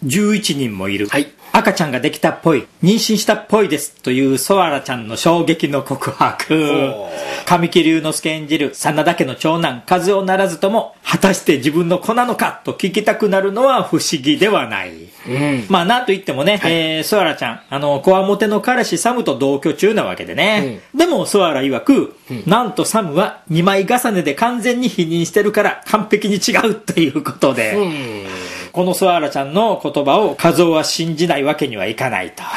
11人もいる、 はい、 赤ちゃんができたっぽい、妊娠したっぽいですというソアラちゃんの衝撃の告白。神木隆之介演じる真田家の長男和夫ならずとも、果たして自分の子なのかと聞きたくなるのは不思議ではない。まあなんといってもね、はい、ソアラちゃんこわもての彼氏サムと同居中なわけでね、でもソアラ曰く、なんとサムは2枚重ねで完全に否認してるから完璧に違うということで、このソアラちゃんの言葉を和夫は信じないわけにはいかないと、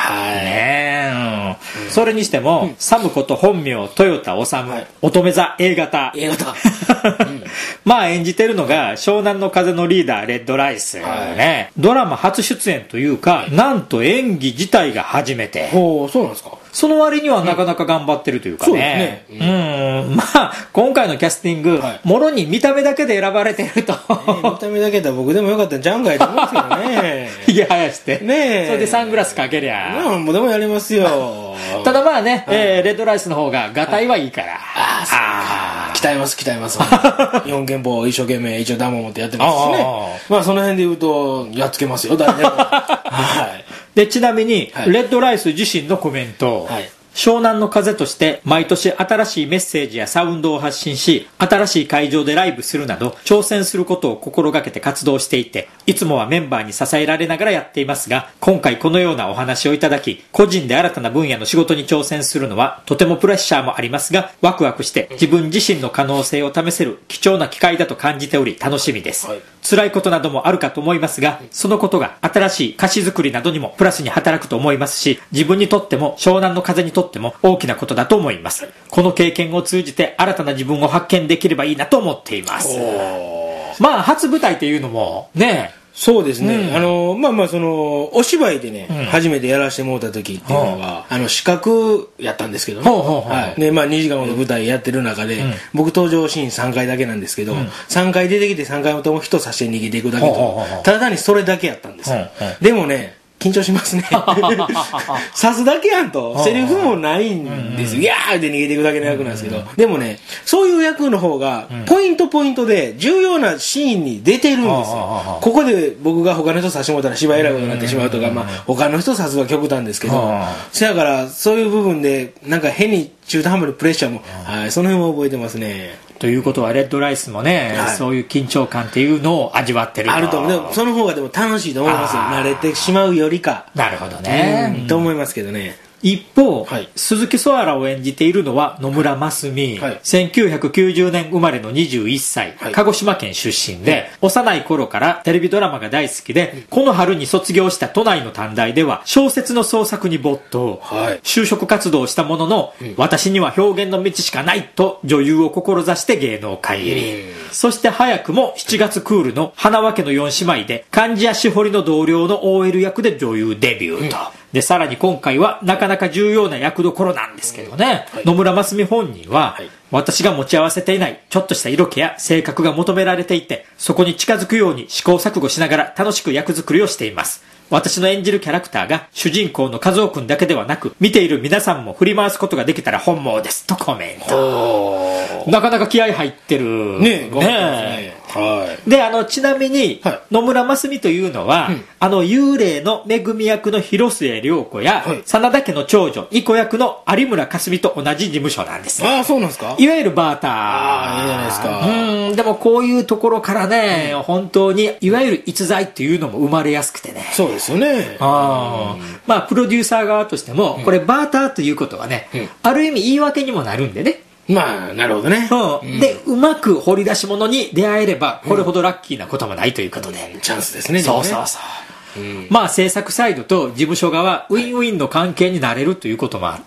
それにしても、サムこと本名豊田治、乙女座 A 型まあ演じてるのが湘南の風のリーダーレッドライス、ドラマ初出演というか、なんと演技自体が初めて。 そうなんですか。 その割にはなかなか頑張ってるというかね。まあ今回のキャスティング、もろに見た目だけで選ばれてると、 見た目だけだ僕でもよかったんじゃんかいと思うんですけどね。 ひげ生やしてね、 それでサングラスかけりゃもうでもやりますよ。 ただまあね、レッドライスの方がガタイはいいから、 鍛えます日本拳法一生懸命一応ダムを持ってやってますしね。まあその辺で言うとやっつけますよ誰でもでちなみに、レッドライス自身のコメント、湘南の風として毎年新しいメッセージやサウンドを発信し、新しい会場でライブするなど挑戦することを心がけて活動していて、いつもはメンバーに支えられながらやっていますが、今回このようなお話をいただき、個人で新たな分野の仕事に挑戦するのはとてもプレッシャーもありますが、ワクワクして自分自身の可能性を試せる貴重な機会だと感じており楽しみです、辛いことなどもあるかと思いますが、そのことが新しい歌詞作りなどにもプラスに働くと思いますし、自分にとっても湘南の風にとっても大きなことだと思います。この経験を通じて新たな自分を発見できればいいなと思っています。まあ初舞台っていうのもね、 そうですね、まあそのお芝居でね、初めてやらせてもらった時っていうのは視覚やったんですけどね、でまあ2時間ほど舞台やってる中で、僕登場シーン3回だけなんですけど、3回出てきて3回とも人差して逃げていくだけと、ただ単にそれだけやったんですよ。でもね緊張しますね刺すだけやんと、セリフもないんですよ。いやーって逃げていくだけの役なんですけど、でもねそういう役の方がポイントで重要なシーンに出てるんですよ。ここで僕が他の人刺してもらったら芝居選ぶことになってしまうとか、まあ他の人刺すは極端ですけど、せやからそういう部分でなんか変に中途半端にプレッシャーも、その辺も覚えてますね。 ということはレッドライスもね、そういう緊張感っていうのを味わってるあると思う。でもその方がでも楽しいと思いますよ。慣れてしまうよりか。 なるほどね、 と思いますけどね。 一方、鈴木ソアラを演じているのは野村真澄、1990年生まれの21歳、鹿児島県出身で、幼い頃からテレビドラマが大好きで、この春に卒業した都内の短大では小説の創作に没頭、就職活動をしたものの、私には表現の道しかないと女優を志して芸能界入り、そして早くも7月クールの花輪家の4姉妹で貫地谷しほりの同僚の OL 役で女優デビューと、でさらに今回はなかなか重要な役どころなんですけどね、野村真澄本人は、私が持ち合わせていないちょっとした色気や性格が求められていて、そこに近づくように試行錯誤しながら楽しく役作りをしています。私の演じるキャラクターが主人公の和夫くんだけではなく、見ている皆さんも振り回すことができたら本望ですとコメント。なかなか気合入ってるねえ。でちなみに、野村真澄というのは、幽霊のめぐみ役の広末涼子や、真田家の長女イコ役の有村架純と同じ事務所なんです。 そうなんですか。 いわゆるバーター。いいじゃないですか。 でもこういうところからね、本当にいわゆる逸材っていうのも生まれやすくてね。 そうですよね。 まあプロデューサー側としても、これバーターということはね、ある意味言い訳にもなるんでね。 まあなるほどね。 でうまく掘り出し物に出会えればこれほどラッキーなこともないということで、 チャンスですね。 そうまあ制作サイドと事務所側ウィンウィンの関係になれるということもあって、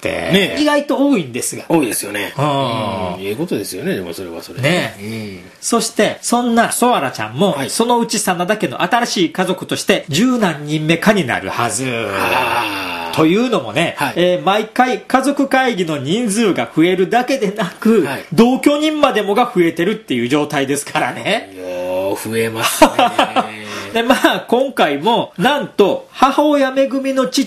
意外と多いんですが。 多いですよね。いいことですよね。でもそれはそれね。そしてそんなソアラちゃんも、そのうち真田家の新しい家族として十何人目かになるはず。というのもね、毎回家族会議の人数が増えるだけでなく、同居人までもが増えてるっていう状態ですからね。 増えますね。 でまあ今回もなんと母親めぐみの父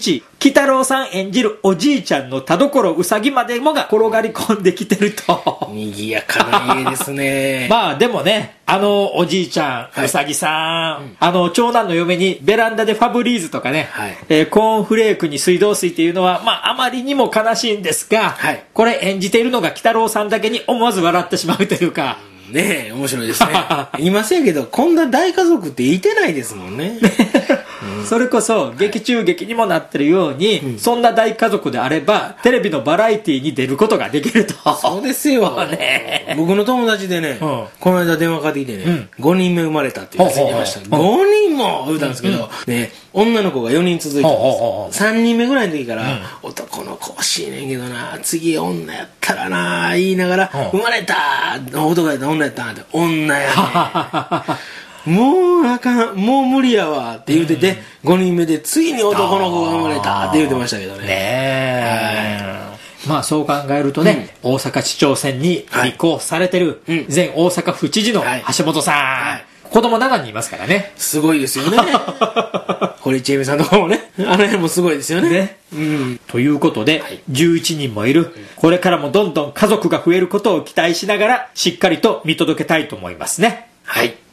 鬼太郎さん演じるおじいちゃんの田所うさぎまでもが転がり込んできてると。 賑やかな家ですね。 まあでもね、おじいちゃん、うさぎさん、長男の嫁にベランダでファブリーズとかね、コーンフレークに水道水っていうのは、まああまりにも悲しいんですが、これ演じているのが鬼太郎さんだけに思わず笑ってしまうというか、 ねえ、面白いですね。言いませんけど、こんな大家族っていてないですもんね。 それこそ劇中劇にもなってるように、そんな大家族であればテレビのバラエティに出ることができると。 そうですよ、ね、僕の友達でね、この間電話かかってきてね、5人目生まれたって言ってました。5人も言ったんですけど、ね、女の子が4人続いてます。3人目ぐらいの時から、男の子欲しいねんけどな、次女やったらな言いながら、生まれた、男やった女やったって女やねもうあかん、もう無理やわって言うてて、5人目でついに男の子が生まれたって言うてましたけどね。 まあそう考えるとね、大阪市長選に立候補されてる前大阪府知事の橋本さん、子供7人いますからね。 すごいですよね。堀ちえみさんとかもね、あの辺もすごいですよね。 ということで、11人もいる、これからもどんどん家族が増えることを期待しながらしっかりと見届けたいと思いますね。 はい。